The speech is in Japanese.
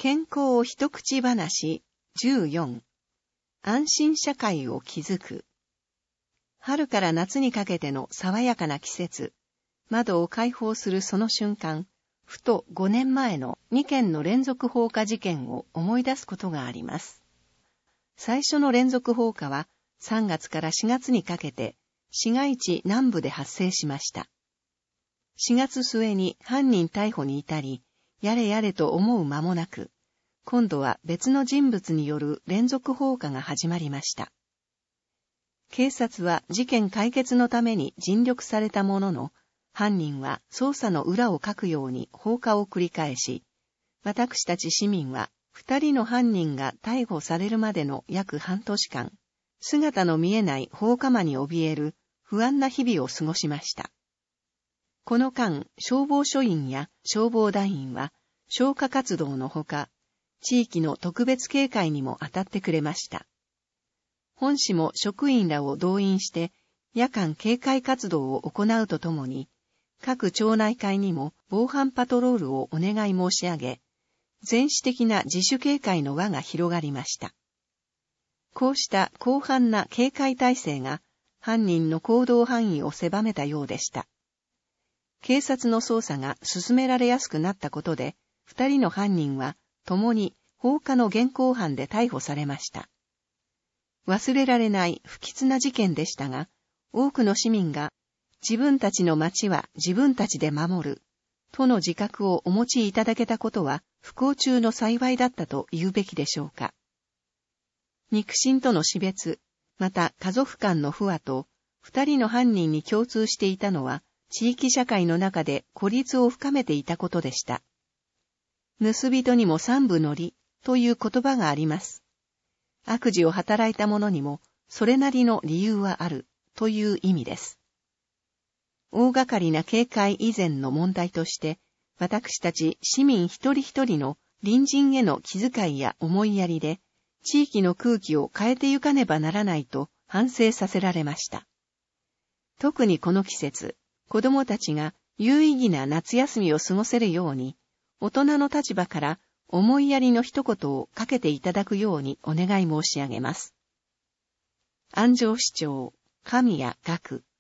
健康一口話14。安心社会を築く。春から夏にかけての爽やかな季節、窓を開放するその瞬間、ふと5年前の2件の連続放火事件を思い出すことがあります。最初の連続放火は3月から4月にかけて市街地南部で発生しました。4月末に犯人逮捕に至り、やれやれと思う間もなく、今度は別の人物による連続放火が始まりました。警察は事件解決のために尽力されたものの、犯人は捜査の裏をかくように放火を繰り返し、私たち市民は2人の犯人が逮捕されるまでの約半年間、姿の見えない放火魔に怯える不安な日々を過ごしました。この間、消防署員や消防団員は消火活動のほか、地域の特別警戒にも当たってくれました。本市も職員らを動員して夜間警戒活動を行うとともに、各町内会にも防犯パトロールをお願い申し上げ、全市的な自主警戒の輪が広がりました。こうした広範な警戒体制が犯人の行動範囲を狭めたようでした。警察の捜査が進められやすくなったことで、2人の犯人は共に放火の現行犯で逮捕されました。忘れられない不吉な事件でしたが、多くの市民が自分たちの町は自分たちで守るとの自覚をお持ちいただけたことは不幸中の幸いだったと言うべきでしょうか。肉親との死別、また家族間の不和と、2人の犯人に共通していたのは、地域社会の中で孤立を深めていたことでした。盗人にも三分の理という言葉があります。悪事を働いた者にもそれなりの理由はあるという意味です。大掛かりな警戒以前の問題として、私たち市民一人一人の隣人への気遣いや思いやりで、地域の空気を変えてゆかねばならないと反省させられました。特にこの季節、子供たちが有意義な夏休みを過ごせるように、大人の立場から思いやりの一言をかけていただくようにお願い申し上げます。安城市長、神谷学。